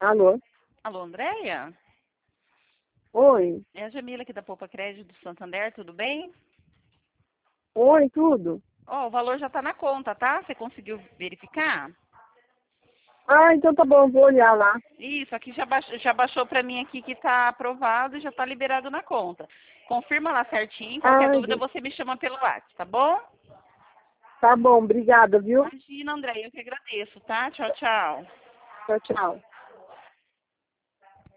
Alô? Alô, Andréia? Oi? É a Jamila aqui da Poupa Crédito do Santander, tudo bem? Oi, tudo? Ó, o valor já tá na conta, tá? Você conseguiu verificar? Ah, então tá bom, vou olhar lá. Isso, aqui já baixou pra mim aqui que tá aprovado e já tá liberado na conta. Confirma lá certinho, qualquer Ah, dúvida você me chama pelo WhatsApp, tá bom? tá bom, obrigada, viu? Imagina, Andréia, eu que agradeço, tá? Tchau, tchau. Tchau, tchau.